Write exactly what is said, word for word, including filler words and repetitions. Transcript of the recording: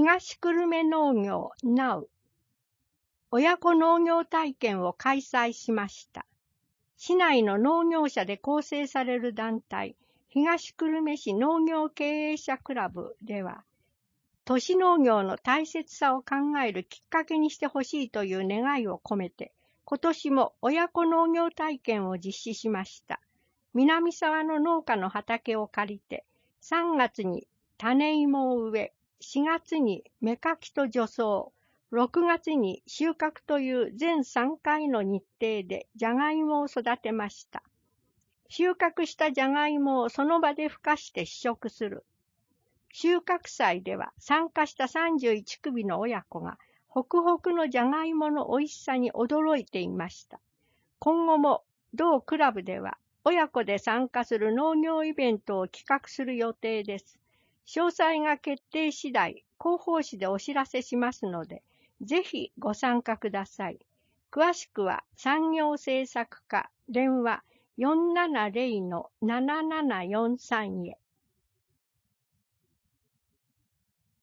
東久留米農業 ナウ 親子農業体験を開催しました。市内の農業者で構成される団体、東久留米市農業経営者クラブでは、都市農業の大切さを考えるきっかけにしてほしいという願いを込めて、今年も親子農業体験を実施しました。南沢の農家の畑を借りて、さんがつに種芋を植え、しがつに芽かきと除草、ろくがつに収穫という全さんかいの日程でじゃがいもを育てました。収穫したじゃがいもをその場でふかして試食する。収穫祭では参加したさんじゅういちくびの親子がホクホクのじゃがいもの美味しさに驚いていました。今後も同クラブでは親子で参加する農業イベントを企画する予定です。詳細が決定次第、広報誌でお知らせしますので、ぜひご参加ください。詳しくは産業政策課電話 よんななゼロのななななよんさん へ。